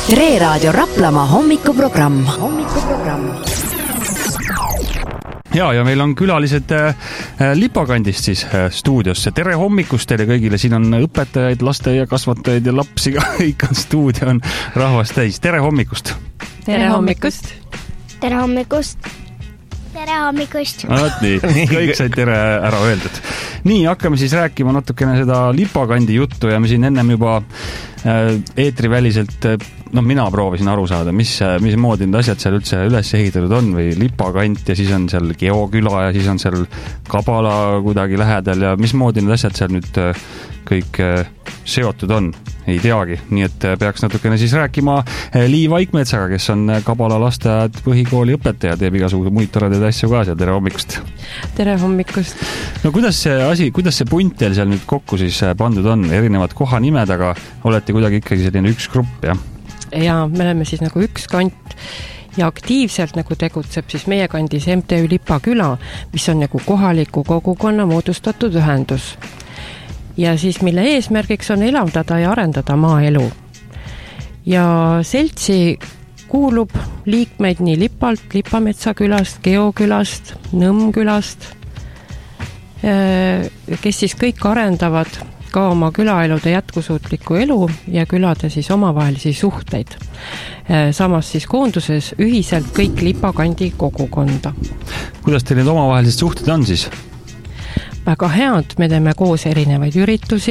Tre Raadio Raplamaa hommikuprogramm. Ja meil on külalised Lipakandist siis stuudiosse. Tere hommikust teile kõigile. Siin on õpetajaid, lasteaiakasvatajaid ja lapsi. Kõik on stuudio on rahvast täis. Tere hommikust. Tere hommikust. Tere hommikust. Tere hommikust. Nii, kõik said tere ära öeldud. Nii, hakkame siis rääkima natukene seda Lipakandi juttu ja me siin ennem juba eetriväliselt, mina proovisin aru saada, mismoodi need asjad seal üldse üles ehitatud on või Lipakant ja siis on seal Geoküla ja siis on seal Kabala kuidagi lähedal ja mismoodi need asjad seal nüüd kõik seotud on, ei teagi. Nii et peaks natukene siis rääkima Lii Vaikmetsaga, kes on Kabala lasteaed põhikooli õpetaja, teeb igasuguse muid toredaid asju ka seal. Tere hommikust. Tere hommikust. No kuidas see punt teil seal nüüd kokku siis pandud on? Erinevad kohanimed, aga olete kuidagi ikkagi selline üks grupp, jah? Ja me oleme siis nagu üks kant ja aktiivselt nagu tegutseb siis meie kandis MTÜ Lipaküla, mis on nagu kohaliku kogukonna moodustatud ühendus. Ja siis mille eesmärgiks on elavdada ja arendada maaelu. Ja seltsi kuulub liikmeid nii Lipalt, Lipametsa külast, Geokülast, Nõmmkülast, kes siis kõik arendavad ka oma külaelude jätkusuutlikku elu ja külade siis omavahelisi suhteid. Samas siis koonduses ühiselt kõik Lipakandi kogukonda. Kuidas teil need omavahelised suhted on siis? Väga head, me teeme koos erinevaid üritusi,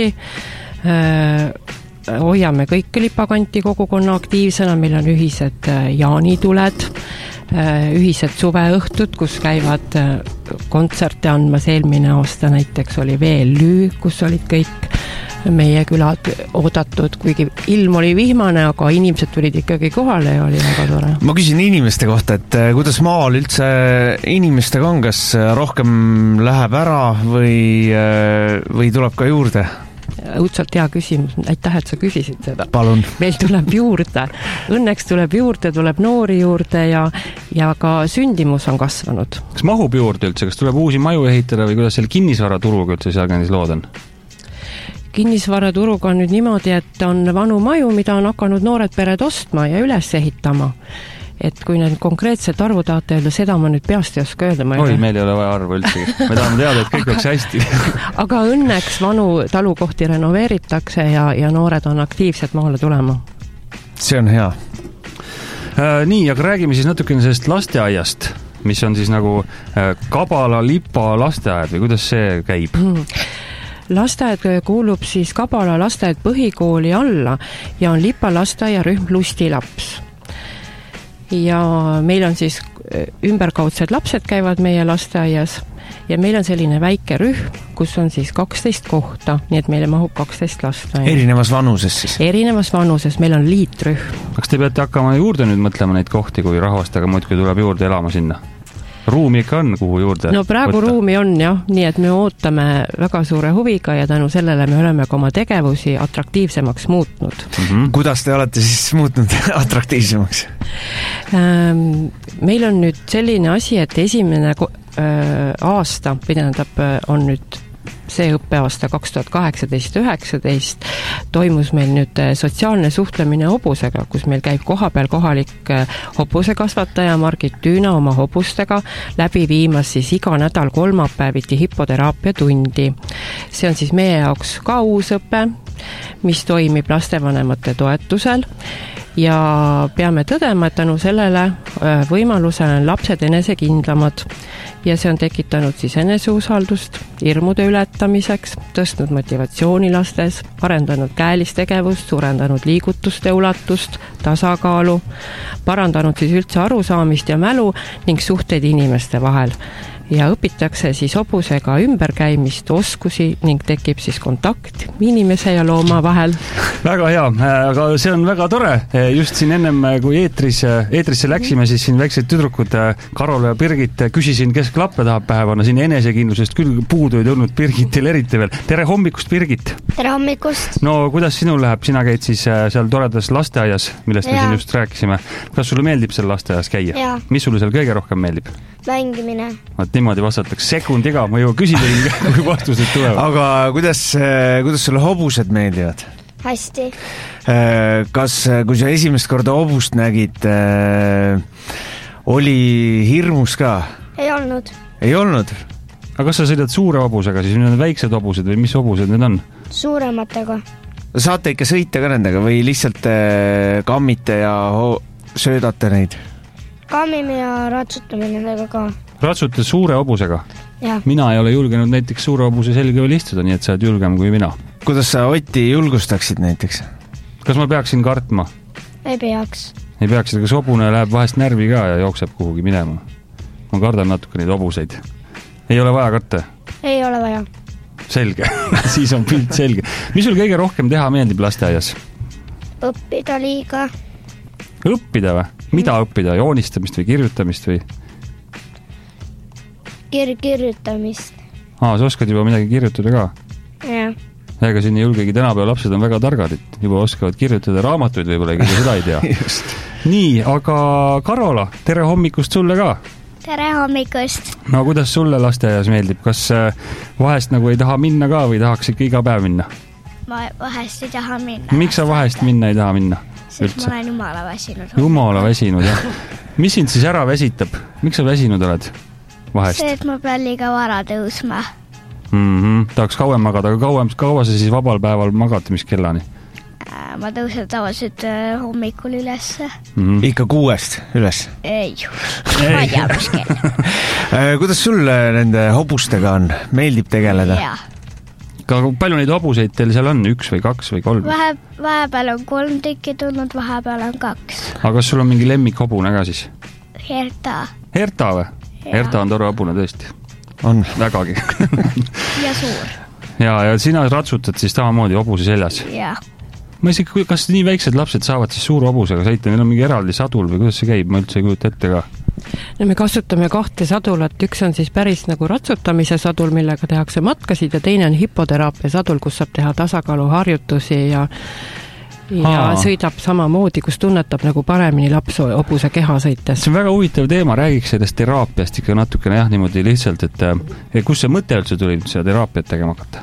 hoiame kõik Lipakanti kogukonna aktiivsena, meil on ühised jaanituled, ühised suveõhtud, kus käivad kontserte andmas. Eelmine aasta näiteks oli VLÜ, kus olid kõik meie külad oodatud, kuigi ilm oli vihmane, aga inimesed tulid ikkagi kohale ja oli väga tore. Ma küsin inimeste kohta, et kuidas maal üldse inimestega on, kas rohkem läheb ära või tuleb ka juurde? Õudselt hea küsimus, aitäh, et sa küsisid seda. Palun. Meil tuleb juurde, õnneks tuleb noori juurde ja ka sündimus on kasvanud. Kas mahub juurde üldse, kas tuleb uusi maju ehitada või kuidas seal kinnisvaraturuga üldse seal kandis lood on? Kinnisvaraturuga on nüüd niimoodi, et on vanu maju, mida on hakanud noored pered ostma ja üles ehitama. Et kui need konkreetselt arvu tahate öelda, seda ma nüüd peast ei oska öelda. Meil ei ole vaja arvu üldse. Me tahame teada, et kõik oleks hästi. Aga õnneks vanu talukohti renoveeritakse ja noored on aktiivselt maale tulema. See on hea. Nii, aga räägime siis natukene sellest lasteaiast, mis on siis nagu Kabala Lipa lasteaed või kuidas see käib? Lasteaed kuulub siis Kabala lasteaed põhikooli alla ja on Lipa lasteaiarühm Lustilaps. Ja meil on siis ümberkaudsed lapsed käivad meie lasteaias ja meil on selline väike rühm, kus on siis 12 kohta, nii et meile mahub 12 lasta. Erinevas vanuses siis? Erinevas vanuses, meil on liitrühm. Kas te peate hakkama juurde nüüd mõtlema neid kohti, kui rahvastega muudkui tuleb juurde elama sinna? Ruumi ikka on, kuhu juurde? No praegu võtta? Ruumi on jah, nii et me ootame väga suure huviga ja tänu sellele me oleme ka oma tegevusi atraktiivsemaks muutnud. Kuidas te olete siis muutnud atraktiivsemaks? Meil on nüüd selline asi, et esimene aasta, on nüüd see õppeaasta 2018-19 toimus meil nüüd sotsiaalne suhtlemine hobusega, kus meil käib kohapeal kohalik hobusekasvataja Margit Tüüna oma hobustega läbi viimas siis iga nädal kolmapäeviti hipoteraapia tundi. See on siis meie jaoks ka uus õpe, mis toimib lastevanemate toetusel ja peame tõdema, et tänu sellele võimalusele on lapsed enesekindlamad ja see on tekitanud siis eneseusaldust, hirmude ületamiseks, tõstnud motivatsiooni lastes, arendanud käelistegevust, suurendanud liigutuste ulatust, tasakaalu, parandanud siis üldse arusaamist ja mälu ning suhteid inimeste vahel. Ja õpitakse siis hobusega ümberkäimist, oskusi ning tekib siis kontakt inimese ja looma vahel. Väga hea, aga see on väga tore. Just siin ennem, kui eetrisse läksime, siis siin väiksed tüdrukud Karol ja Birgit küsisin, kes klappe tahab pähe panna. Siin enesekindlusest küll puudu ei tulnud Birgitil eriti veel. Tere hommikust, Birgit! Tere hommikust! No kuidas sinul läheb? Sina käid siis seal toredas lasteaias, millest me siin just rääkisime. Kas sulle meeldib seal lasteaias käia? Ja. Mis sulle seal kõige rohkem meeldib? Mängimine. Niimoodi vastatakse sekundiga, ma juba küsisin, kui vastused tulevad. Aga kuidas sulle hobused meeldivad? hästi. Kas, kui sa esimest korda hobust nägid, oli hirmus ka? Ei olnud. Ei olnud? Aga kas sa sõidad suure hobusega, siis need on väiksed hobused või mis hobused need on? Suurematega. Saate ikka sõita ka nendega või lihtsalt kammite ja söödate neid? Kammime ja ratsutame nendega ka. Ratsutad suure hobusega? Ja. Mina ei ole julgenud näiteks suure hobuse selge veel istuda, nii et sa oled julgem kui mina. Kuidas sa Otti julgustaksid näiteks? Kas ma peaksin kartma? Ei peaks. Ei peaks, aga hobune läheb vahest närvi ka ja jookseb kuhugi minema. Ma kardan natuke neid hobuseid. Ei ole vaja karta? Ei ole vaja. Selge. Siis on pilt selge. Mis sul kõige rohkem teha meeldib lasteaias? Õppida liiga. Õppida või? Mida õppida? Joonistamist või kirjutamist või? Kirjutamist. Sa oskad juba midagi kirjutada ka? Jah. Ega siin ei julgegi, tänapäeva lapsed on väga targad, et juba oskavad kirjutada raamatuid võib-olla, ega seda ei tea. Nii, aga Karola, tere hommikust sulle ka! Tere hommikust! No kuidas sulle lasteaias meeldib? Kas vahest nagu ei taha minna ka või tahaks ikka iga päev minna? Ma vahest ei taha minna. Miks sa vahest minna ei taha minna? Sest ma olen jumala väsinud. Jumala väsinud, jah. Mis sind siis ära väsitab? Miks sa väsinud oled? Vahest? See, et ma pean liiga vara tõusma. Tahaks kauem magada, aga kaua sa siis vabal päeval magad, mis kellani? Ma tõusen tavaliselt hommikul üles. Ikka 6 üles? Ei. Ma ei tea, mis kell. Kuidas sul nende hobustega on? Meeldib tegeleda? Jaa. Palju neid hobuseid teil seal on? 1 või 2 või 3? Vahepeal on 3 tükki tulnud, vahepeal on 2. Aga kas sul on mingi lemmik hobune ka siis? Herta. Herta või? Herta on tore hobune tõesti. On. Vägagi. Ja suur. Ja sina ratsutad siis tamamoodi hobuse seljas? Jaa. Ma isegi, kas nii väiksed lapsed saavad siis suure hobusega sõita? Neil on mingi eraldi sadul või kuidas see käib? Ma üldse ei kujuta ette ka. No me kasutame 2 sadulat, üks on siis päris nagu ratsutamise sadul, millega tehakse matkasid ja teine on hipoteraapia sadul, kus saab teha tasakaaluharjutusi ja sõidab samamoodi, kus tunnetab nagu paremini laps hobuse keha sõites. See on väga huvitav teema, räägiks sellest teraapiast ikka natukene niimoodi lihtsalt, et kus see mõte üldse tuli seda teraapiat tegema hakata?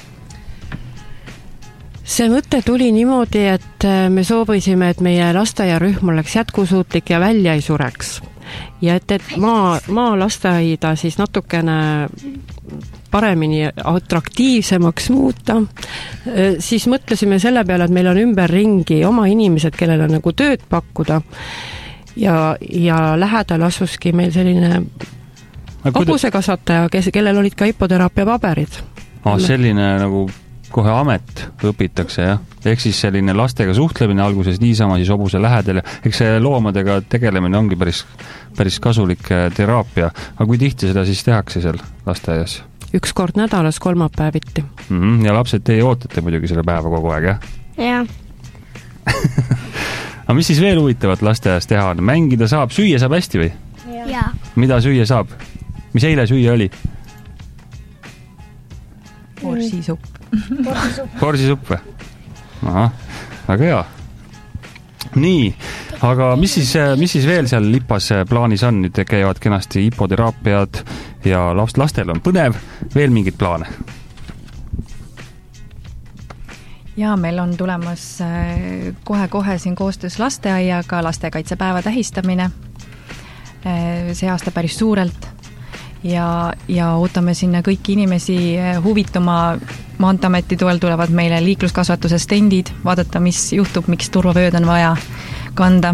See mõte tuli niimoodi, et me soovisime, et meie lasteaiarühm oleks jätkusuutlik ja välja ei sureks. Ja et maa lasteaida siis natukene paremini atraktiivsemaks muuta, siis mõtlesime selle peale, et meil on ümberringi oma inimesed, kellel on nagu tööd pakkuda ja lähedal asuski meil selline hobusekasvataja, kellel olid ka hipoteraapia paberid. Selline nagu kohe amet õpitakse, jah? Ehk siis selline lastega suhtlemine alguses niisama siis hobuse lähedal. Eks see loomadega tegelemine ongi päris kasulik teraapia. Aga kui tihti seda siis tehakse seal lasteaias? 1 kord nädalas, kolmapäeviti. Ja lapsed teie ootate muidugi selle päeva kogu aeg, jah? Jah. Aga mis siis veel huvitavat lasteaias teha on? Mängida saab, süüa saab hästi või? Jaa. Mida süüa saab? Mis eile süüa oli? Porsisupp. Porsisupp või? Ahah, väga hea. Nii, aga mis siis veel seal Lipas plaanis on? Nüüd käivad kenasti hipoteraapiad ja lastel on põnev. Veel mingid plaane? Ja meil on tulemas kohe siin koostöös lasteaiaga lastekaitsepäeva tähistamine. See aasta päris suurelt. Ja ootame sinna kõiki inimesi huvituma. Maanteameti toel tulevad meile liikluskasvatuse stendid, vaadata, mis juhtub, miks turvavööd on vaja kanda.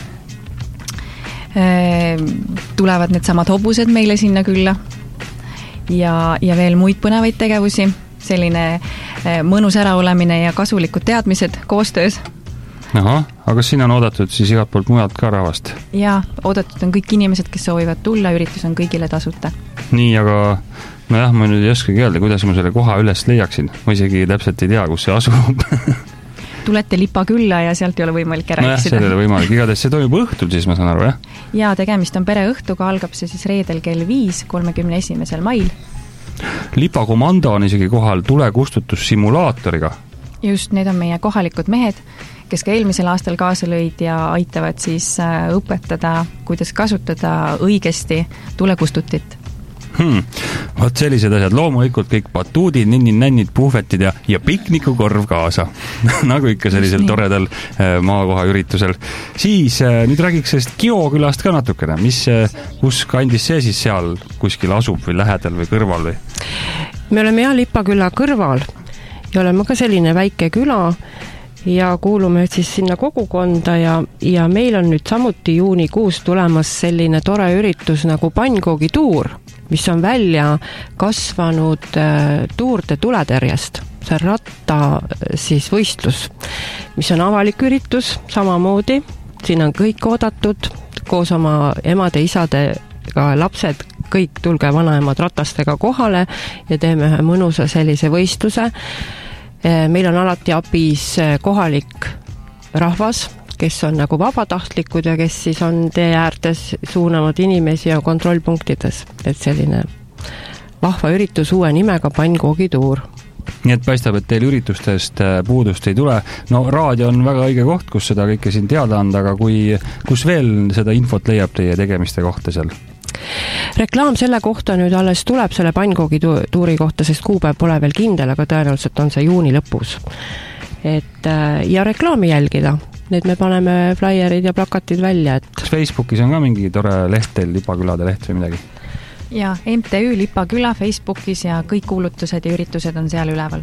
Tulevad need samad hobused meile sinna külla ja veel muid põnevaid tegevusi, selline mõnus äraolemine ja kasulikud teadmised koostöös. Aha, aga siin on oodatud siis igalt poolt mujalt ka rahvast? Jaa, oodatud on kõik inimesed, kes soovivad tulla, üritus on kõigile tasuta. Nii, aga nojah, ma nüüd ei oskagi öelda, kuidas ma selle koha üles leiaksin. Ma isegi täpselt ei tea, kus see asub. Tulete Lipa külla ja sealt ei ole võimalik ära eksida. Sellele võimalik. Igatahes see toimub õhtul siis, ma saan aru, jah? Jaa, tegemist on pereõhtuga, algab see siis reedel kell 5, 31. mail. Lipa komando on isegi kohal tulekustutussimulaatoriga. Just, need on meie kohalikud mehed, kes ka eelmisel aastal kaasa lõid ja aitavad siis õpetada, kuidas kasutada õigesti tulekustutit. Vot sellised asjad, loomulikult kõik batuudid, ninnid-nännid, puhvetid ja piknikukorv kaasa nagu ikka sellisel toredal maakoha üritusel. Siis nüüd räägiks sellest Geokülast ka natukene, kus kandis see siis seal kuskil asub või lähedal või kõrval või? Me oleme Lipa küla kõrval ja oleme ka selline väike küla ja kuulume siis sinna kogukonda ja meil on nüüd samuti juunikuus tulemas selline tore üritus nagu pannkoogituur, mis on välja kasvanud tuurde tuletärjest. See on ratta siis võistlus, mis on avalik üritus samamoodi. Siin on kõik oodatud koos oma emade, isadega, lapsed, kõik tulge vanaemad ratastega kohale ja teeme ühe mõnusa sellise võistluse. Meil on alati abis kohalik rahvas, kes on nagu vabatahtlikud ja kes siis on tee äärtes suunanud inimesi ja kontrollpunktides. Et selline vahva üritus uue nimega pannkoogituur. Nii et paistab, et teil üritustest puudust ei tule. No raadio on väga õige koht, kus seda kõike siin teada anda, aga kus veel seda infot leiab teie tegemiste kohta seal? Reklaam selle kohta nüüd alles tuleb selle pannkoogituuri kohta, sest kuupäev pole veel kindel, aga tõenäoliselt on see juuni lõpus. Ja reklaami jälgida. Nüüd me paneme flyerid ja plakatid välja. Kas Facebookis on ka mingi tore leht teil, Lipakülade leht või midagi? Ja MTÜ Lipaküla Facebookis ja kõik kuulutused ja üritused on seal üleval.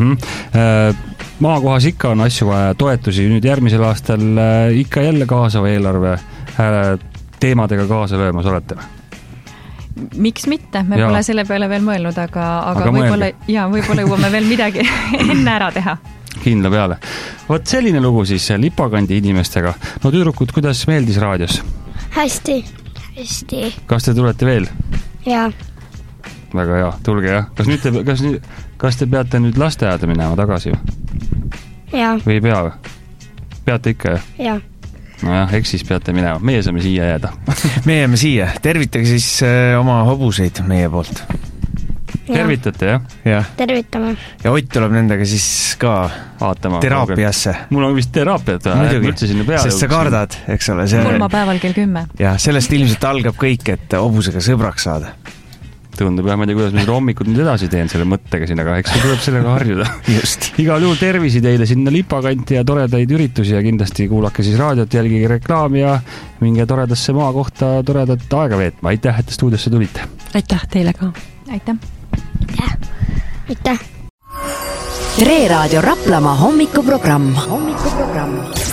Maakohas ikka on asju vaja, toetusi. Nüüd järgmisel aastal ikka jälle kaasava eelarve teemadega kaasa löömas olete? Miks mitte? Me pole selle peale veel mõelnud, aga võib-olla jõuame veel midagi enne ära teha. Kindla peale. Vot selline lugu siis Lipakandi inimestega. No tüdrukud, kuidas meeldis raadios? Hästi. Kas te tulete veel? Jaa. Väga hea, tulge jah. Kas te peate nüüd lasteaeda minema tagasi? Jaa. Või ei pea või? Peate ikka jah? Jaa. Nojah, eks siis peate minema. Meie saame siia jääda. Meie jääme siia. Tervitage siis oma hobuseid meie poolt. Tervitate, jah? Jah. Tervitame. Ja Ott tuleb nendega siis ka vaatama teraapiasse. Mul on vist teraapiat. Muidugi, sest sa kardad, eks ole. Kolmapäeval kell 10. Ja sellest ilmselt algab kõik, et hobusega sõbraks saada. Tundub jah, ma ei tea, kuidas ma hommikud nüüd edasi teen selle mõttega siin, aga eks tuleb sellega harjuda. Just. Igal juhul tervisi teile sinna Lipakanti ja toredaid üritusi ja kindlasti kuulake siis raadiot, jälgige reklaami ja minge toredasse maa kohta toredat aega veetma. Aitäh, et stuudiosse tulite. Aitäh teile ka. Aitäh. Aitäh. Re Raadio Raplamaa hommikuprogramm.